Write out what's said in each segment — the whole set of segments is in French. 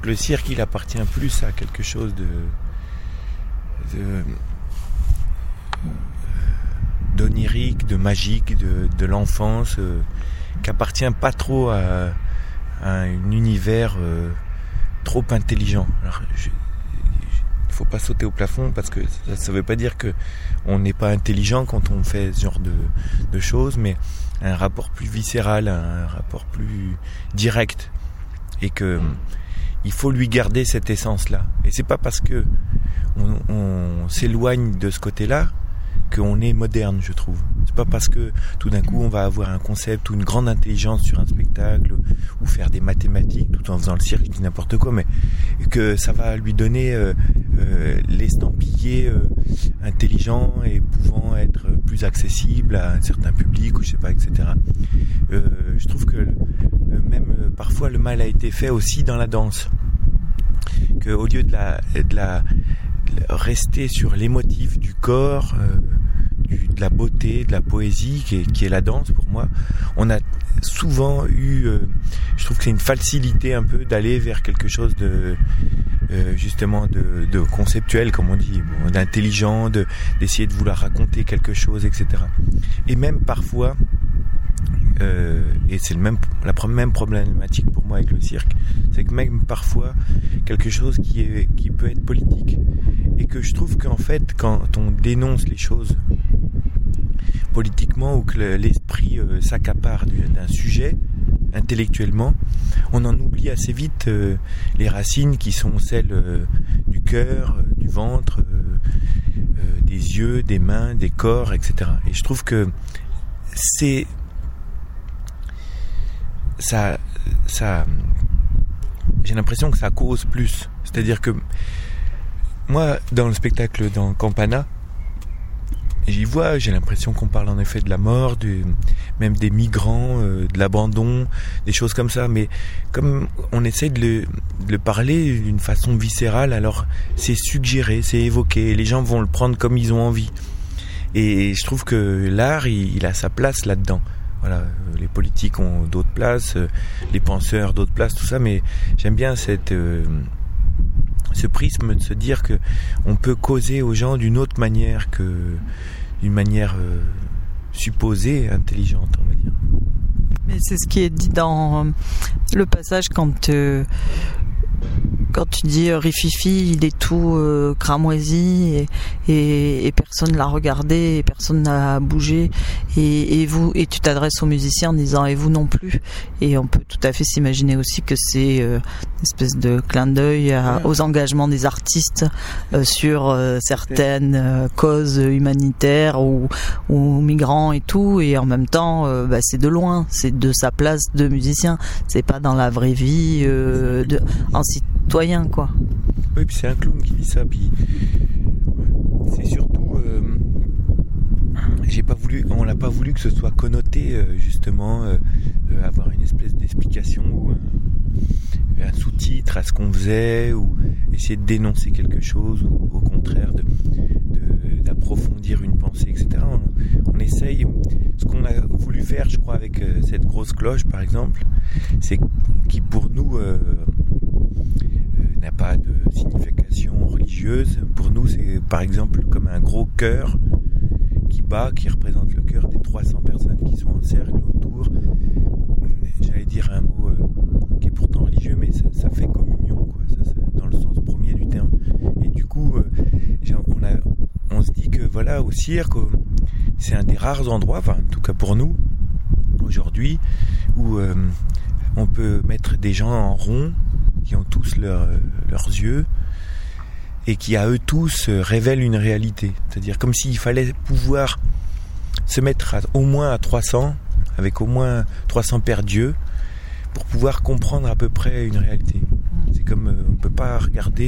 que le cirque, il appartient plus à quelque chose d'onirique, de magique, de l'enfance, qu'appartient pas trop à un univers trop intelligent. Alors, il faut pas sauter au plafond parce que ça veut pas dire que on n'est pas intelligent quand on fait ce genre de choses, mais un rapport plus viscéral, un rapport plus direct, et que il faut lui garder cette essence-là. Et c'est pas parce que on s'éloigne de ce côté-là qu'on est moderne, je trouve. C'est pas parce que tout d'un coup on va avoir un concept ou une grande intelligence sur un spectacle ou faire des mathématiques tout en faisant le cirque, n'importe quoi, mais que ça va lui donner l'estampillé intelligent et pouvant être plus accessible à un certain public ou je sais pas, etc. Je trouve que même parfois le mal a été fait aussi dans la danse, que au lieu de rester sur l'émotif du corps, de la beauté, de la poésie qui est la danse, pour moi, on a souvent eu, je trouve que c'est une facilité un peu d'aller vers quelque chose justement de conceptuel, comme on dit, d'intelligent, d'essayer de vouloir raconter quelque chose, etc. Et même parfois, et c'est la même problématique pour moi avec le cirque, c'est que même parfois quelque chose qui peut être politique, et que je trouve qu'en fait quand on dénonce les choses politiquement ou que l'esprit s'accapare d'un sujet intellectuellement, on en oublie assez vite les racines qui sont celles du cœur, du ventre, des yeux, des mains, des corps, etc. Et je trouve que c'est ça, j'ai l'impression que ça cause plus. C'est-à-dire que moi, dans le spectacle dans Campana, j'y vois, j'ai l'impression qu'on parle en effet de la mort, même des migrants, de l'abandon, des choses comme ça. Mais comme on essaie de le parler d'une façon viscérale, alors c'est suggéré, c'est évoqué, et les gens vont le prendre comme ils ont envie. Et je trouve que l'art, il a sa place là-dedans. Voilà, les politiques ont d'autres places, les penseurs d'autres places, tout ça, mais j'aime bien ce prisme de se dire que on peut causer aux gens d'une autre manière que d'une manière supposée intelligente, on va dire. Mais c'est ce qui est dit dans le passage quand tu dis Rififi, il est tout cramoisi et personne l'a regardé et personne n'a bougé et tu t'adresses aux musiciens en disant et vous non plus, et on peut tout à fait s'imaginer aussi que c'est une espèce de clin d'œil aux engagements des artistes sur certaines causes humanitaires ou migrants et tout, et en même temps c'est de loin, c'est de sa place de musicien, c'est pas dans la vraie vie en citoyen, quoi. Oui, puis c'est un clown qui dit ça, puis c'est surtout on n'a pas voulu que ce soit connoté justement avoir une espèce d'explication ou un sous-titre à ce qu'on faisait, ou essayer de dénoncer quelque chose, ou au contraire d'approfondir une pensée, etc. On essaye, ce qu'on a voulu faire, je crois, avec cette grosse cloche par exemple, c'est qui pour nous n'a pas de signification religieuse. Pour nous, c'est par exemple comme un gros cœur qui représente le cœur des 300 personnes qui sont en cercle autour. J'allais dire un mot qui est pourtant religieux, mais ça fait communion, quoi. Ça, dans le sens premier du terme. Et du coup, on se dit que voilà, au cirque, c'est un des rares endroits, enfin en tout cas pour nous, aujourd'hui, où on peut mettre des gens en rond, qui ont tous leurs yeux, et qui à eux tous révèlent une réalité. C'est-à-dire comme s'il fallait pouvoir se mettre au moins à 300, avec au moins 300 paires d'yeux, pour pouvoir comprendre à peu près une réalité. C'est comme on peut pas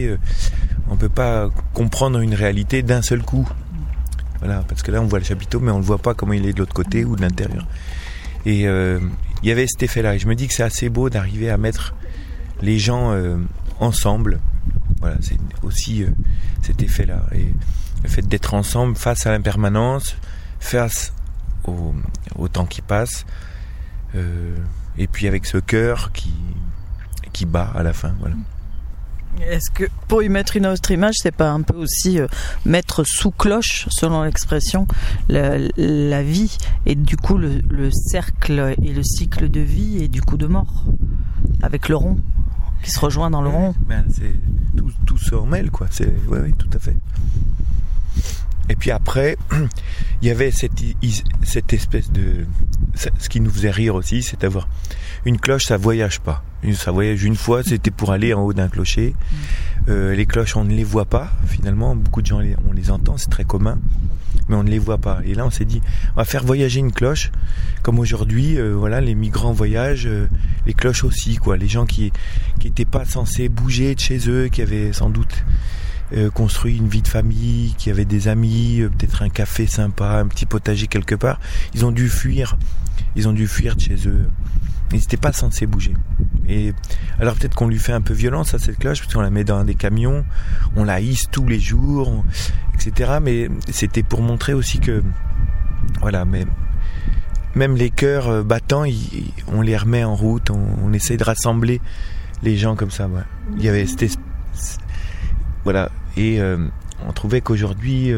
comprendre une réalité d'un seul coup. Voilà, parce que là on voit le chapiteau, mais on ne voit pas comment il est de l'autre côté ou de l'intérieur. Et il y avait cet effet-là. Et je me dis que c'est assez beau d'arriver à mettre les gens ensemble. Voilà, c'est aussi cet effet-là. Et le fait d'être ensemble face à l'impermanence, face au temps qui passe, et puis avec ce cœur qui bat à la fin. Voilà. Est-ce que pour y mettre une autre image, c'est pas un peu aussi mettre sous cloche, selon l'expression, la vie et du coup le cercle et le cycle de vie et du coup de mort, avec le rond qui se rejoint dans le rond. C'est tout se mêle, quoi. Oui, tout à fait. Et puis après, il y avait cette espèce de... Ce qui nous faisait rire aussi, c'est d'avoir une cloche, ça voyage pas. Ça voyage une fois, c'était pour aller en haut d'un clocher. Les cloches, on ne les voit pas, finalement. Beaucoup de gens, on les entend, c'est très commun. Mais on ne les voit pas. Et là, on s'est dit, on va faire voyager une cloche. Comme aujourd'hui, voilà, les migrants voyagent, les cloches aussi, quoi. Les gens qui étaient pas censés bouger de chez eux, qui avaient sans doute... construit une vie de famille, qui avait des amis, peut-être un café sympa, un petit potager quelque part, ils ont dû fuir de chez eux. Ils n'étaient pas censés bouger. Et alors peut-être qu'on lui fait un peu violence à cette cloche, parce qu'on la met dans des camions, on la hisse tous les jours, etc. Mais c'était pour montrer aussi que, voilà, mais même les cœurs battants, on les remet en route, on essaie de rassembler les gens comme ça. Ouais. Il y avait voilà, et on trouvait qu'aujourd'hui,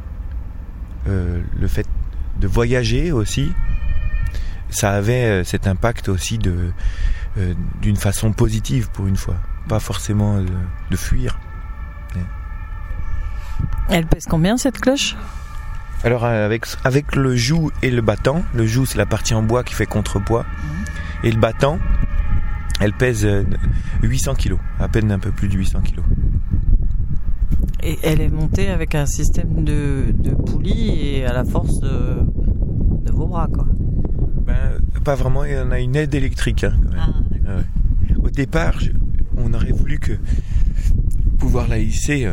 le fait de voyager aussi, ça avait cet impact aussi d'une façon positive pour une fois, pas forcément de fuir. Ouais. Elle pèse combien cette cloche ? Alors avec le joug et le battant, le joug c'est la partie en bois qui fait contrepoids, et le battant, elle pèse 800 kg, à peine un peu plus de 800 kg. Et elle est montée avec un système de poulie et à la force de vos bras, quoi. Pas vraiment, il y en a une aide électrique. Hein, quand même. Ah, ouais. Au départ, on aurait voulu pouvoir la hisser.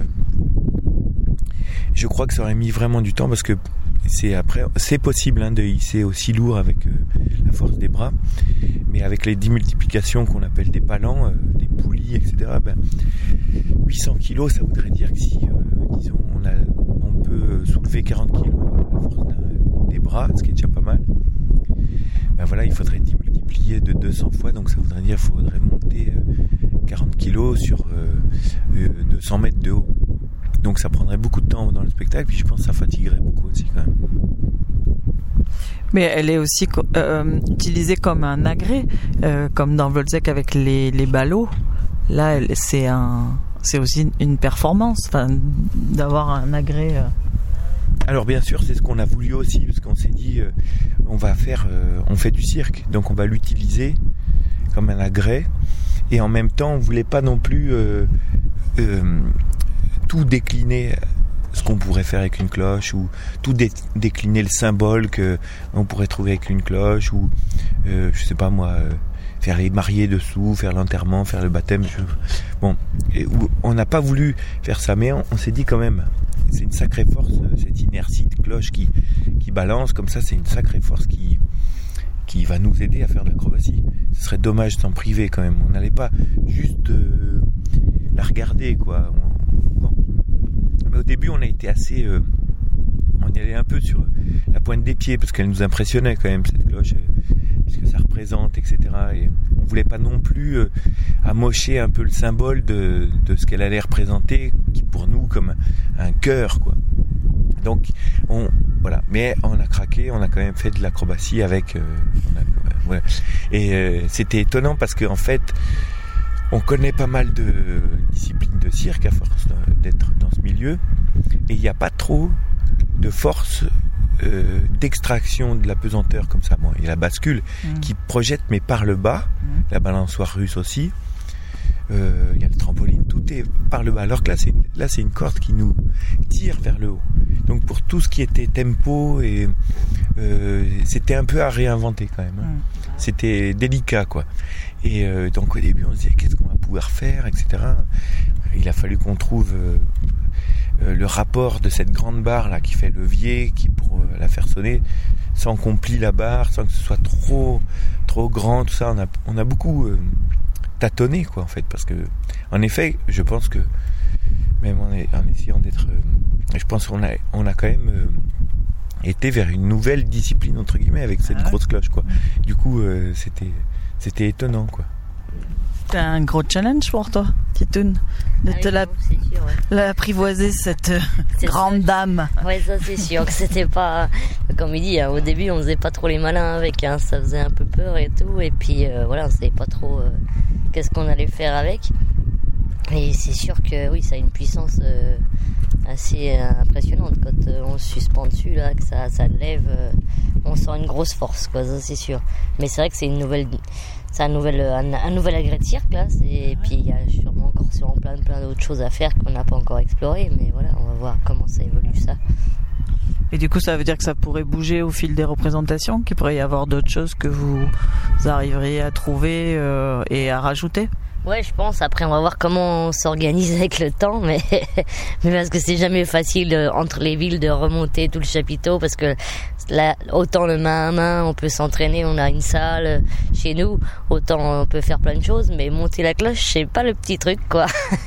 Je crois que ça aurait mis vraiment du temps parce que c'est possible de hisser aussi lourd avec la force des bras, mais avec les démultiplications qu'on appelle des palans, des poulies, etc. 800 kilos, ça voudrait dire que si, disons, on peut soulever 40 kilos à la force des bras, ce qui est déjà pas mal. Voilà, il faudrait démultiplier de 200 fois, donc ça voudrait dire qu'il faudrait monter 40 kilos sur 200 mètres de haut. Donc ça prendrait beaucoup de temps dans le spectacle, puis je pense que ça fatiguerait beaucoup aussi quand même. Mais elle est aussi utilisée comme un agrès, comme dans Wolzek avec les ballots. Là, c'est aussi une performance, d'avoir un agrès. Alors bien sûr, c'est ce qu'on a voulu aussi, parce qu'on s'est dit, on fait du cirque, donc on va l'utiliser comme un agrès, et en même temps, on voulait pas non plus tout décliner, ce qu'on pourrait faire avec une cloche, ou tout décliner le symbole que on pourrait trouver avec une cloche, ou je sais pas moi, faire les mariés dessous, faire l'enterrement, faire le baptême. On n'a pas voulu faire ça, mais on s'est dit quand même, c'est une sacrée force, cette inertie de cloche qui balance comme ça, c'est une sacrée force qui va nous aider à faire de l'acrobatie. Ce serait dommage de s'en priver quand même. On n'allait pas juste la regarder, quoi. Mais au début, on a été assez... on y allait un peu sur la pointe des pieds, parce qu'elle nous impressionnait quand même, cette cloche, ce que ça représente, etc. Et on voulait pas non plus amocher un peu le symbole de ce qu'elle allait représenter, qui pour nous, comme un cœur, quoi. Donc, voilà. Mais on a craqué, on a quand même fait de l'acrobatie avec... voilà. Et c'était étonnant parce qu'en fait, on connaît pas mal de disciplines de cirque à force d'être dans ce milieu, et il n'y a pas trop de force d'extraction de la pesanteur comme ça. Bon, il y a la bascule qui projette, mais par le bas, la balançoire russe aussi, il y a le trampoline, tout est par le bas, alors que là c'est une corde qui nous tire vers le haut. Donc pour tout ce qui était tempo, et c'était un peu à réinventer quand même, hein. C'était délicat, quoi. Et donc au début on se disait qu'est-ce qu'on va pouvoir faire, etc. Il a fallu qu'on trouve le rapport de cette grande barre là qui fait levier, qui pour la faire sonner sans qu'on plie la barre, sans que ce soit trop grand, tout ça. On a beaucoup tâtonné, quoi, en fait, parce que en effet je pense que même en essayant d'être je pense qu'on a quand même été vers une nouvelle discipline entre guillemets avec cette grosse cloche, quoi. Du coup c'était étonnant, quoi. C'est un gros challenge pour toi, Titoune, de l'apprivoiser, cette grande dame. Ouais, ça c'est sûr que c'était pas, comme il dit, au début on faisait pas trop les malins avec, ça faisait un peu peur et tout, et puis voilà, on savait pas trop qu'est-ce qu'on allait faire avec. Et c'est sûr que oui, ça a une puissance assez impressionnante quand on se suspend dessus là, que ça lève, on sent une grosse force, quoi, ça c'est sûr. Mais c'est vrai que c'est un nouvel agrès de cirque là, et puis il y a sûrement plein d'autres choses à faire qu'on n'a pas encore explorées, mais voilà, on va voir comment ça évolue ça. Et du coup, ça veut dire que ça pourrait bouger au fil des représentations, qu'il pourrait y avoir d'autres choses que vous arriveriez à trouver et à rajouter? Ouais, je pense. Après, on va voir comment on s'organise avec le temps, mais parce que c'est jamais facile entre les villes de remonter tout le chapiteau, parce que là, autant le main à main, on peut s'entraîner, on a une salle chez nous, autant on peut faire plein de choses, mais monter la cloche, c'est pas le petit truc, quoi.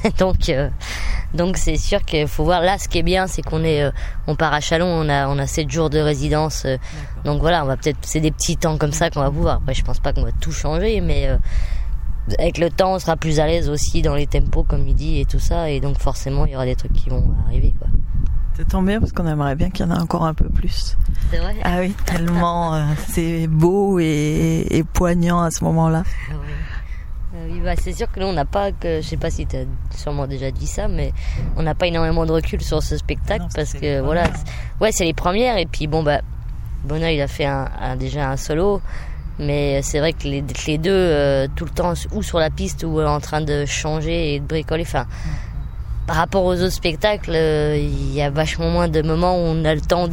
Donc c'est sûr qu'il faut voir. Là, ce qui est bien, c'est on part à Châlons, on a 7 jours de résidence, donc voilà, c'est des petits temps comme ça qu'on va pouvoir. Après, je pense pas qu'on va tout changer, mais avec le temps, on sera plus à l'aise aussi dans les tempos, comme il dit, et tout ça, et donc forcément, il y aura des trucs qui vont arriver, quoi. Ça tombe bien parce qu'on aimerait bien qu'il y en ait encore un peu plus. C'est vrai? Ah oui, tellement c'est beau et poignant à ce moment-là. Oui, c'est sûr que nous, on n'a pas, je sais pas si tu as sûrement déjà dit ça, mais on n'a pas énormément de recul sur ce spectacle, parce que voilà, c'est les premières, et puis Bonneuil, il a fait déjà un solo. Mais c'est vrai que les deux, tout le temps, ou sur la piste, ou en train de changer et de bricoler. Enfin, par rapport aux autres spectacles, il y a vachement moins de moments où on a le temps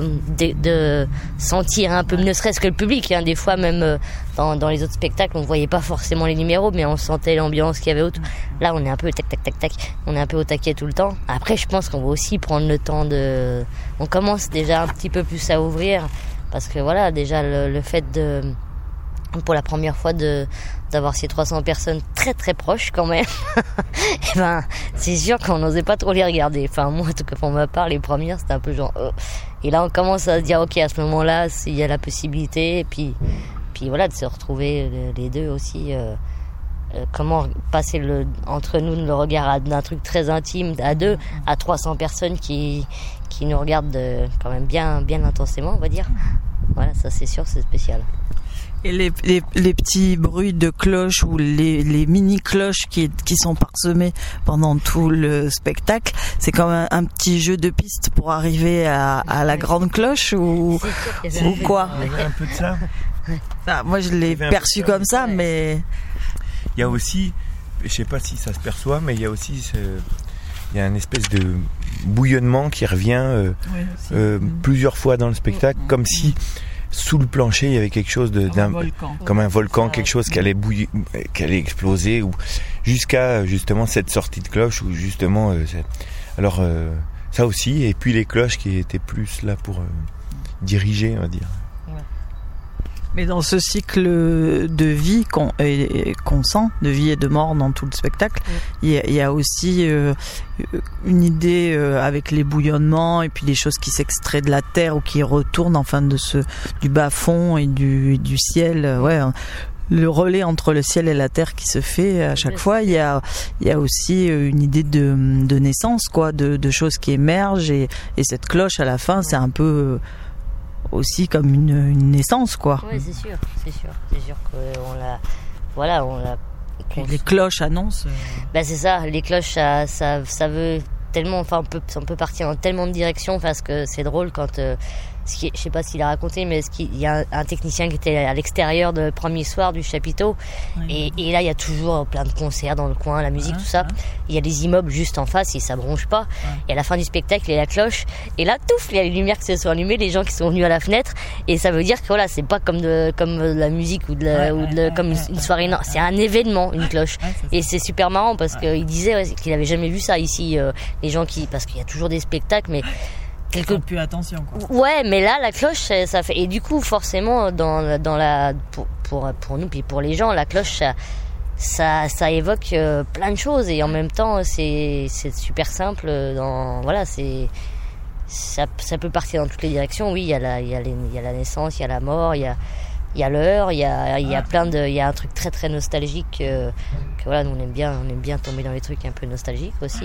de sentir un peu, ne serait-ce que le public. Hein. Des fois, même dans les autres spectacles, on voyait pas forcément les numéros, mais on sentait l'ambiance qu'il y avait autour. Là, on est un peu tac, tac, tac, tac. On est un peu au taquet tout le temps. Après, je pense qu'on va aussi prendre le temps on commence déjà un petit peu plus à ouvrir, parce que voilà, déjà le fait pour la première fois d'avoir ces 300 personnes très très proches quand même, et c'est sûr qu'on n'osait pas trop les regarder. Enfin, moi, en tout cas pour ma part, les premières c'était un peu genre et là on commence à se dire ok, à ce moment-là il y a la possibilité, et puis voilà, de se retrouver les deux aussi, comment passer entre nous le regard d'un truc très intime à deux à 300 personnes qui nous regardent quand même bien intensément, on va dire. Voilà, ça c'est sûr, c'est spécial. Et les petits bruits de cloches ou les mini cloches qui sont parsemés pendant tout le spectacle, c'est comme un petit jeu de piste pour arriver à la grande cloche ou quoi? Il y avait un peu de ça. Moi je l'ai perçu comme ça, mais il y a aussi, je sais pas si ça se perçoit, mais il y a aussi il y a une espèce de bouillonnement qui revient plusieurs fois dans le spectacle, comme si sous le plancher il y avait quelque chose comme un volcan, quelque chose qui allait bouillir, qui allait exploser, ou jusqu'à justement cette sortie de cloche, ou justement alors ça aussi, et puis les cloches qui étaient plus là pour diriger, on va dire. Mais dans ce cycle de vie qu'on sent, de vie et de mort dans tout le spectacle, il y a aussi une idée avec les bouillonnements et puis des choses qui s'extraient de la terre ou qui retournent, enfin du bas-fond et du ciel. Le relais entre le ciel et la terre qui se fait à chaque fois. Il y a aussi une idée de naissance, quoi, de choses qui émergent, et cette cloche à la fin, c'est un peu aussi comme une naissance, quoi. Oui, c'est sûr qu'on l'a, voilà, on l'a. Les cloches annoncent. C'est ça, les cloches, ça veut tellement, enfin, on peut partir dans tellement de directions, parce que c'est drôle quand, je sais pas s'il a raconté, mais il y a un technicien qui était à l'extérieur le premier soir du chapiteau, et là il y a toujours plein de concerts dans le coin, la musique, tout ça. Il y a des immeubles juste en face et ça bronche pas. Et à la fin du spectacle, il y a la cloche, et là touf, il y a les lumières qui se sont allumées, les gens qui sont venus à la fenêtre, et ça veut dire que voilà, c'est pas comme de la musique ou comme une soirée, non, c'est un événement, une cloche. Et c'est super marrant parce qu'il disait qu'il avait jamais vu ça ici, les gens parce qu'il y a toujours des spectacles, mais plus attention, quoi. Ouais, mais là la cloche ça fait, et du coup forcément pour nous puis pour les gens, la cloche ça évoque plein de choses, et en même temps c'est super simple, ça peut partir dans toutes les directions. Oui, il y a la naissance, il y a la mort, il y a il y a l'heure, il y a plein de, il y a un truc très très nostalgique que voilà, nous on aime bien tomber dans les trucs un peu nostalgiques aussi.